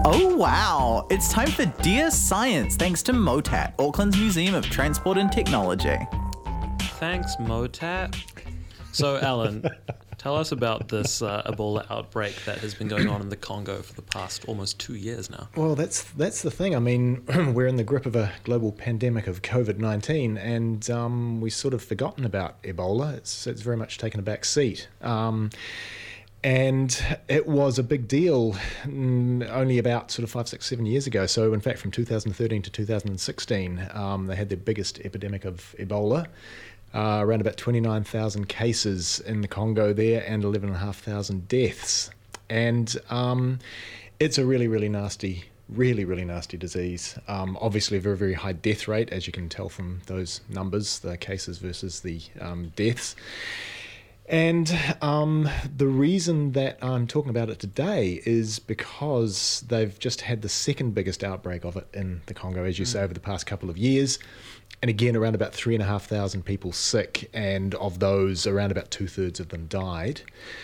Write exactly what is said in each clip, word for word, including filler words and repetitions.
Oh wow, it's time for Dear Science thanks to MOTAT, Auckland's Museum of Transport and Technology. Thanks, MOTAT. So, Alan, tell us about this uh, Ebola outbreak that has been going on in the Congo for the past almost two years now. Well, that's that's the thing. I mean, we're in the grip of a global pandemic of covid nineteen, and um, we've sort of forgotten about Ebola. It's, it's very much taken a back seat. Um, And it was a big deal only about sort of five, six, seven years ago. So, in fact, from two thousand thirteen to two thousand sixteen, um, they had their biggest epidemic of Ebola. Uh, around about twenty-nine thousand cases in the Congo there and eleven thousand five hundred deaths. And um, it's a really, really nasty, really, really nasty disease. Um, obviously, a very, very high death rate, as you can tell from those numbers, the cases versus the um, deaths. And um, the reason that I'm talking about it today is because they've just had the second biggest outbreak of it in the Congo, as you mm. say, over the past couple of years. And again, around about three and a half thousand people sick, and of those, around about two thirds of them died.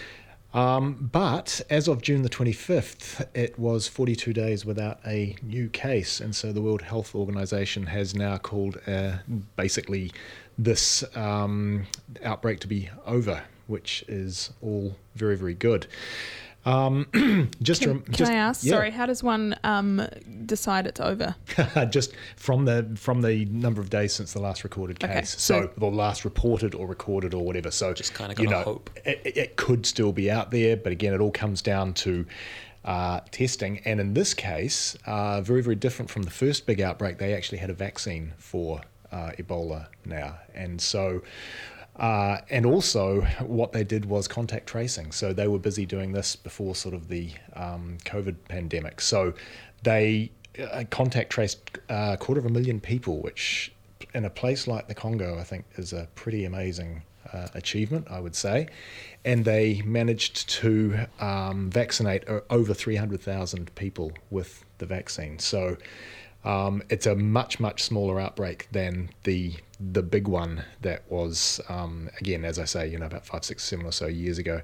Um, but as of June the twenty-fifth, it was forty-two days without a new case. And so the World Health Organization has now called uh, basically this um, outbreak to be over, which is all very, very good. Um, just can, to, can just, I ask? yeah. Sorry, how does one um, decide it's over? Just from the from the number of days since the last recorded case. Okay, so, so the last reported or recorded or whatever. So just kind of you got know, hope. It, it could still be out there, but again, it all comes down to uh, testing. And in this case, uh, very, very different from the first big outbreak, they actually had a vaccine for uh, Ebola now. And so... Uh, and also what they did was contact tracing. So they were busy doing this before sort of the um, COVID pandemic. So they uh, contact traced uh, a quarter of a million people, which in a place like the Congo, I think is a pretty amazing uh, achievement, I would say. And they managed to um, vaccinate over three hundred thousand people with the vaccine. So Um, it's a much, much smaller outbreak than the the big one that was, um, again, as I say, you know, about five, six, seven or so years ago.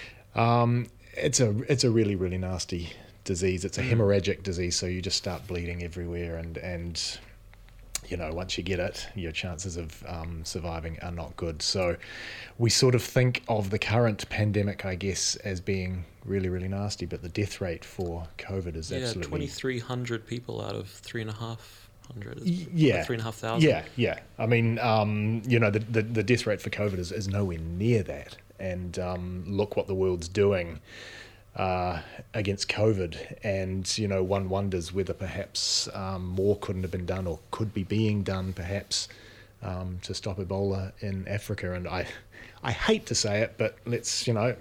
Um, it's a it's a really, really nasty disease. It's a hemorrhagic disease, so you just start bleeding everywhere, and and you know, once you get it, your chances of um, surviving are not good. So we sort of think of the current pandemic, I guess, as being really, really nasty, but the death rate for COVID is yeah, absolutely... Yeah, twenty-three hundred people out of three and a half hundred. Yeah. Three and a half thousand. Yeah, yeah. I mean, um, you know, the, the, the death rate for COVID is, is nowhere near that. And um, look what the world's doing uh, against COVID. And, you know, one wonders whether perhaps um, more couldn't have been done or could be being done perhaps um, to stop Ebola in Africa. And I, I hate to say it, but let's, you know...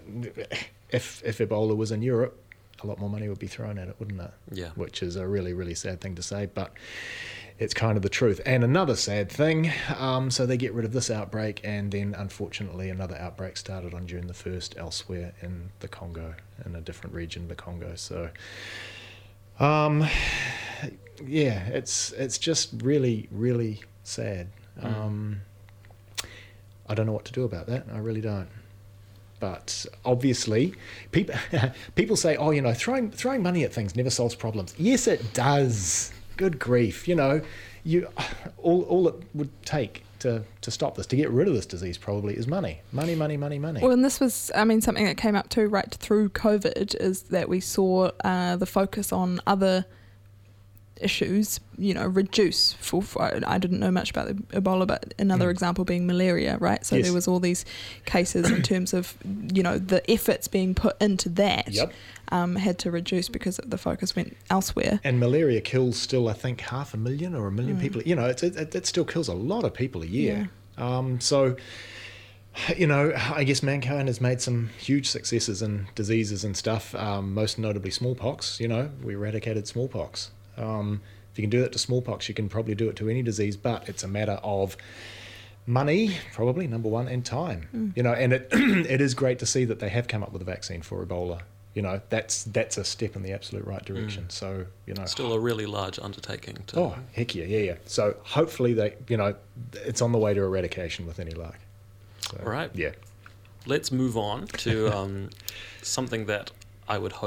If if Ebola was in Europe, a lot more money would be thrown at it, wouldn't it? Yeah. Which is a really, really sad thing to say, but it's kind of the truth. And another sad thing, um, so they get rid of this outbreak, and then unfortunately another outbreak started on June the first elsewhere in the Congo, in a different region of the Congo. So, um, yeah, it's it's just really, really sad. Mm. Um, I don't know what to do about that. I really don't. But obviously, people people say, oh, you know, throwing throwing money at things never solves problems. Yes, it does. Good grief. You know, you all all it would take to, to stop this, to get rid of this disease probably is money. Money, money, money, money. Well, and this was, I mean, something that came up too right through COVID is that we saw uh, the focus on other issues, you know, reduce for, for I didn't know much about the Ebola, but another mm. example being malaria, right? So yes. there was all these cases in terms of, you know, the efforts being put into that yep. um, had to reduce because the focus went elsewhere. And malaria kills still, I think, half a million or a million mm. people. You know, it's, it, it still kills a lot of people a year. Yeah. Um, so, you know, I guess mankind has made some huge successes in diseases and stuff, um, most notably smallpox. You know, we eradicated smallpox. Um, if you can do that to smallpox, you can probably do it to any disease, but it's a matter of money, probably, number one, and time. Mm. You know, and it it is great to see that they have come up with a vaccine for Ebola. You know, that's that's a step in the absolute right direction. Mm. So, you know, still a really large undertaking. To... Oh, heck yeah, yeah, yeah. So hopefully they, you know, it's on the way to eradication with any luck. So, All right. Yeah. Let's move on to um, something that I would hope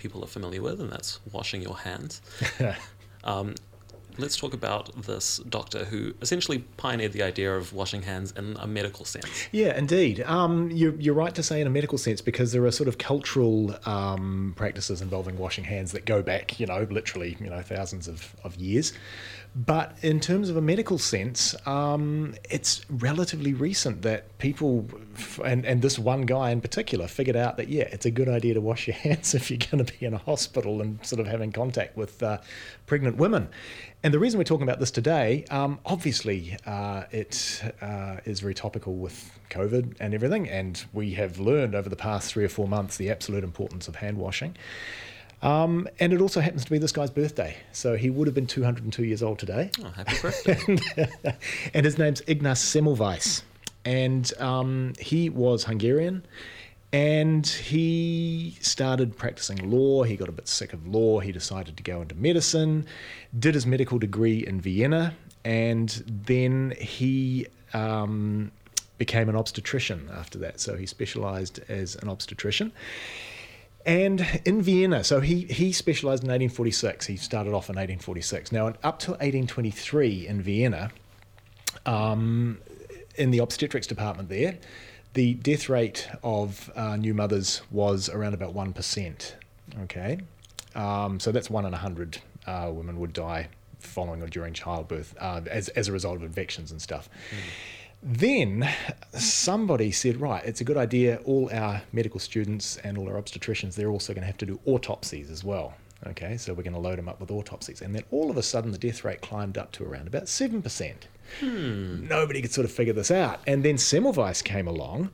people are familiar with, and that's washing your hands. um, let's talk about this doctor who essentially pioneered the idea of washing hands in a medical sense. Yeah, indeed. Um, you're, you're right to say in a medical sense, because there are sort of cultural um, practices involving washing hands that go back, you know, literally, you know, thousands of, of years. But in terms of a medical sense, um, it's relatively recent that people, and, and this one guy in particular, figured out that, yeah, it's a good idea to wash your hands if you're going to be in a hospital and sort of having contact with uh, pregnant women. And the reason we're talking about this today, um, obviously, uh, it uh, is very topical with COVID and everything, and we have learned over the past three or four months the absolute importance of hand washing. Um, and it also happens to be this guy's birthday. So he would have been two hundred two years old today. Oh, happy birthday. and, and his name's Ignaz Semmelweis. And um, he was Hungarian. And he started practicing law. He got a bit sick of law. He decided to go into medicine, did his medical degree in Vienna. And then he um, became an obstetrician after that. So he specialized as an obstetrician. And in Vienna, so he, he specialised in eighteen forty-six. He started off in eighteen forty-six. Now, up to eighteen twenty-three in Vienna, um, in the obstetrics department there, the death rate of uh, new mothers was around about one percent. Okay, um, so that's one in a hundred uh, women would die following or during childbirth uh, as as a result of infections and stuff. Mm. Then somebody said, right, it's a good idea. All our medical students and all our obstetricians, they're also going to have to do autopsies as well. Okay, so we're going to load them up with autopsies. And then all of a sudden, the death rate climbed up to around about seven percent. Hmm. Nobody could sort of figure this out. And then Semmelweis came along,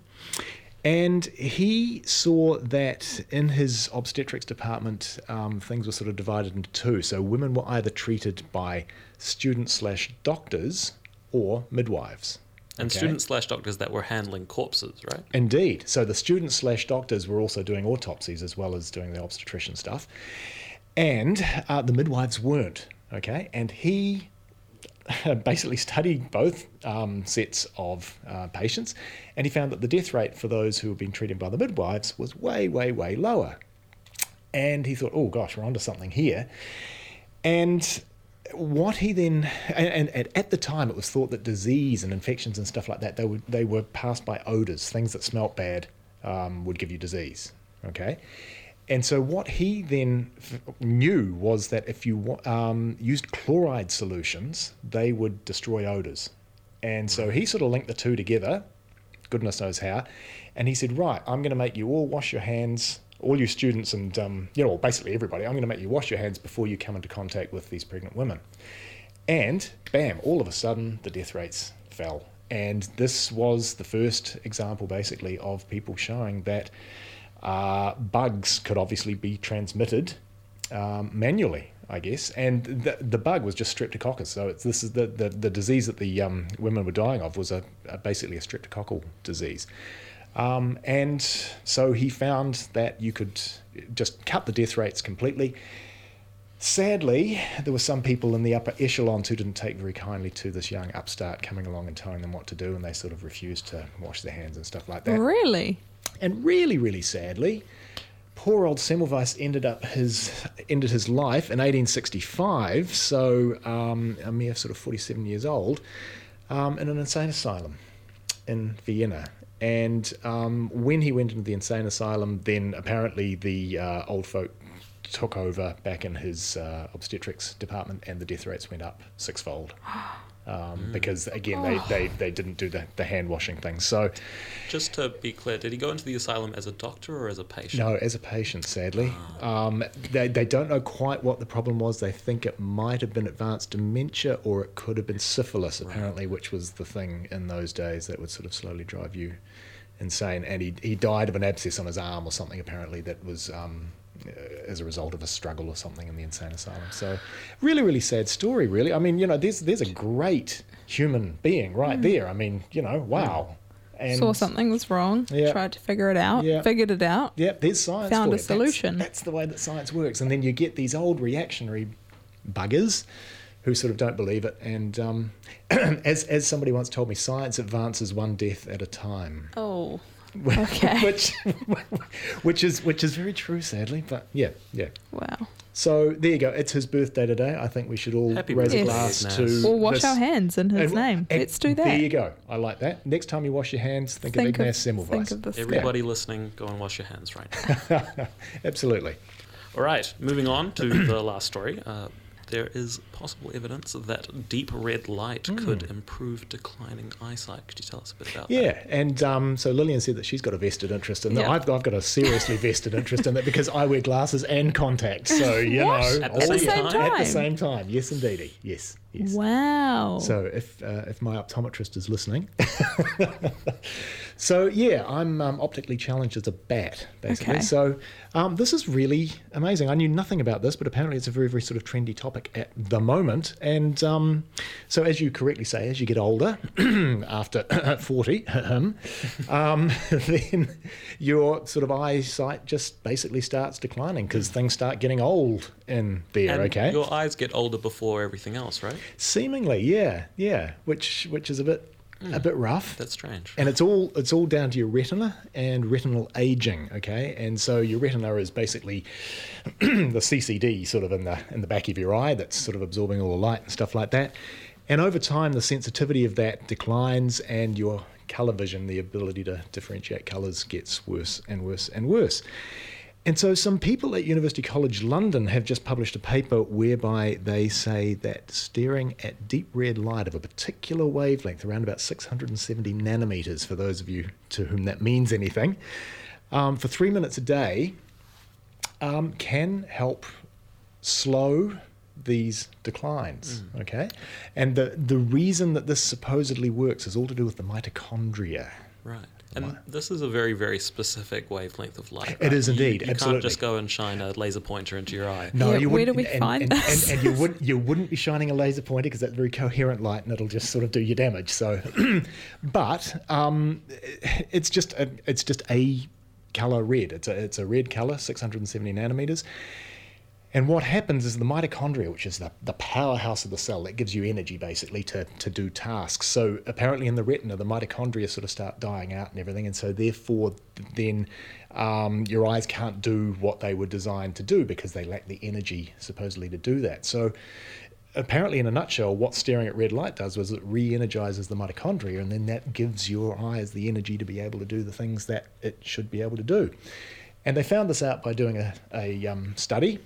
and he saw that in his obstetrics department, um, things were sort of divided into two. So women were either treated by students slash doctors or midwives. And okay. students slash doctors that were handling corpses, right? Indeed. So the students slash doctors were also doing autopsies as well as doing the obstetrician stuff. And uh, the midwives weren't, okay? And he basically studied both um, sets of uh, patients, and he found that the death rate for those who had been treated by the midwives was way, way, way lower. And he thought, oh gosh, we're onto something here. And what he then, and, and at the time it was thought that disease and infections and stuff like that, they were, they were passed by odours. Things that smelt bad um, would give you disease, okay? And so what he then f- knew was that if you um, used chloride solutions, they would destroy odours. And so he sort of linked the two together, goodness knows how, and he said, right, I'm going to make you all wash your hands, all you students and, um, you know, basically everybody, I'm going to make you wash your hands before you come into contact with these pregnant women. And bam, all of a sudden the death rates fell. And this was the first example basically of people showing that uh, bugs could obviously be transmitted um, manually, I guess. And the, the bug was just Streptococcus. So it's, this is the, the, the disease that the um, women were dying of was a, a basically a streptococcal disease. Um, and so he found that you could just cut the death rates completely. Sadly, there were some people in the upper echelons who didn't take very kindly to this young upstart coming along and telling them what to do, and they sort of refused to wash their hands and stuff like that. Really? And really, really sadly, poor old Semmelweis ended up his ended his life in eighteen sixty-five, so um, a mere sort of forty-seven years old, um, in an insane asylum in Vienna. And um, when he went into the insane asylum, then apparently the uh, old folk took over back in his uh, obstetrics department, and the death rates went up sixfold. Um, mm. Because, again, they, they, they didn't do the, the hand-washing thing. So, just to be clear, did he go into the asylum as a doctor or as a patient? No, as a patient, sadly. Um, they, they don't know quite what the problem was. They think it might have been advanced dementia, or it could have been syphilis, apparently, right. Which was the thing in those days that would sort of slowly drive you insane. And he, he died of an abscess on his arm or something, apparently, that was... Um, as a result of a struggle or something in the insane asylum. So really, really sad story, really. I mean, you know, there's there's a great human being right mm. there. I mean, you know, wow. And saw something was wrong, yeah. tried to figure it out, yeah. figured it out. Yeah, there's science Found for a you. solution. That's, that's the way that science works. And then you get these old reactionary buggers who sort of don't believe it. And um, as as somebody once told me, science advances one death at a time. Oh. Okay. which which is which is very true, sadly. But yeah, yeah. Wow. So there you go. It's his birthday today. I think we should all Happy raise a birthday, glass Ignaz. to Or wash this. our hands in his And- name. and Let's do that. There you go. I like that. Next time you wash your hands, think, Think of Ignaz of, think Semmelweis. of this. Everybody listening, go and wash your hands right now. Absolutely. All right, moving on to the last story. Uh, there is possible evidence that deep red light could improve declining eyesight. Could you tell us a bit about that? Yeah, and um, so Lillian said that she's got a vested interest in that. Yeah. I've, I've got a seriously vested interest in that because I wear glasses and contacts. So, you What? know. At the all- same time? At the time? same time. Yes, indeedy. Yes, yes. Wow. So if uh, if my optometrist is listening, so yeah, I'm um, optically challenged as a bat, basically. Okay. So um, this is really amazing. I knew nothing about this, but apparently it's a very very sort of trendy topic at the moment. And um, so as you correctly say, as you get older, after forty, um, then your sort of eyesight just basically starts declining because things start getting old in there. And okay. your eyes get older before everything else, right? Seemingly, yeah, yeah, which which is a bit a bit rough. That's strange. And it's all it's all down to your retina and retinal aging, okay? And so your retina is basically the C C D sort of in the in the back of your eye that's sort of absorbing all the light and stuff like that. And over time, the sensitivity of that declines, and your color vision, the ability to differentiate colors, gets worse and worse and worse. And so some people at University College London have just published a paper whereby they say that staring at deep red light of a particular wavelength, around about six hundred seventy nanometers, for those of you to whom that means anything, um, for three minutes a day, um, can help slow these declines, Mm. okay? And the, the reason that this supposedly works is all to do with the mitochondria. Right. And this is a very, very specific wavelength of light. It right? is You- indeed, You, absolutely. can't just go and shine a laser pointer into your eye. No, Yeah, you where wouldn't. do we and, find and, this? And, and you wouldn't. You wouldn't be shining a laser pointer because that's very coherent light, and it'll just sort of do you damage. So, but um, it's just a, it's just a color red. It's a it's a red color, six hundred seventy nanometers. And what happens is the mitochondria, which is the, the powerhouse of the cell that gives you energy basically to, to do tasks. So apparently in the retina, the mitochondria sort of start dying out and everything. And so therefore then um, your eyes can't do what they were designed to do because they lack the energy supposedly to do that. So apparently in a nutshell, what staring at red light does was it re-energizes the mitochondria, and then that gives your eyes the energy to be able to do the things that it should be able to do. And they found this out by doing a, a um, study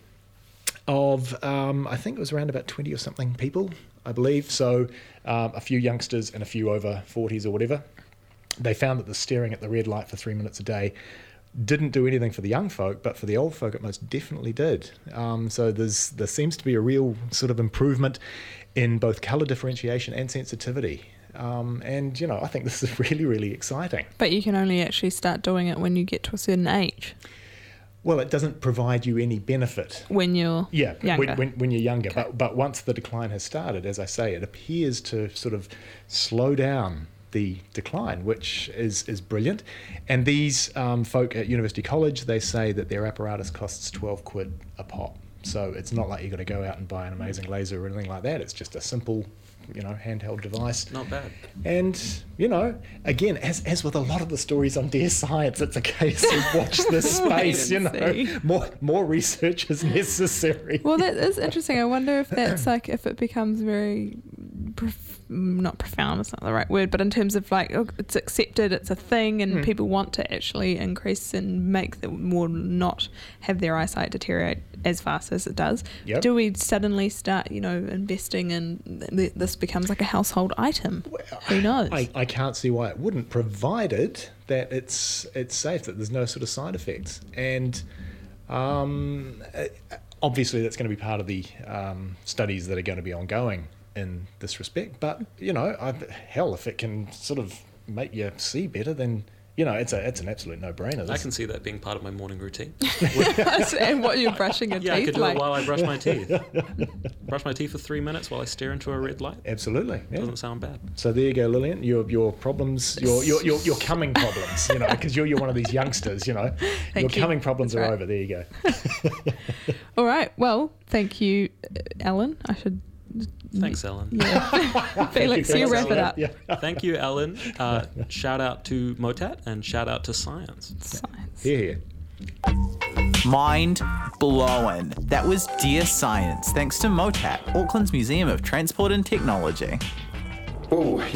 of, um, I think it was around about twenty or something people, I believe. So um, a few youngsters and a few over forties or whatever. They found that the staring at the red light for three minutes a day didn't do anything for the young folk, but for the old folk it most definitely did. Um, so there's there seems to be a real sort of improvement in both colour differentiation and sensitivity. Um, and, you know, I think this is really, really exciting. But you can only actually start doing it when you get to a certain age, Well, it doesn't provide you any benefit. when you're Yeah, younger. when, when, when you're younger. Okay. But but once the decline has started, as I say, it appears to sort of slow down the decline, which is, is brilliant. And these um, folk at University College, they say that their apparatus costs twelve quid a pop. So it's not like you've got to go out and buy an amazing laser or anything like that. It's just a simple, you know, handheld device. Not bad. And, you know, again, as as with a lot of the stories on Dear Science, it's a case of watch this Wait space, you and know. see. More more research is necessary. Well, that is interesting. I wonder if that's like if it becomes very, prof- not profound. It's not the right word, but in terms of like oh, it's accepted, it's a thing, and Mm. people want to actually increase and make them more not have their eyesight deteriorate as fast as it does. Yep. Do we suddenly start, you know, investing and th- this becomes like a household item? Who knows? I, I can't see why it wouldn't, provided that it's it's safe, that there's no sort of side effects. And um, uh, obviously that's going to be part of the um, studies that are going to be ongoing in this respect. But, you know, I, hell, if it can sort of make you see better, then, you know, it's a it's an absolute no-brainer. I This- can see that being part of my morning routine. And what you're brushing your Yeah, I teeth could do like? it while I brush my teeth. Brush my teeth for three minutes while I stare into a red light. Absolutely. Yeah. Doesn't sound bad. So there you go, Lillian. Your your problems, your your your, your coming problems, you know, because you're you're one of these youngsters, you know. your you. coming problems That's are right. over. There you go. All right. Well, thank you, uh, Alan. I should Thanks, Ellen. Yeah. Felix, you Thanks, wrap it Ellen. up. Yeah. Thank you, Ellen. Uh, shout out to Motat and shout out to Science. Science. Here, here. Mind blowing. That was Dear Science, thanks to MOTAT, Auckland's Museum of Transport and Technology. Oh,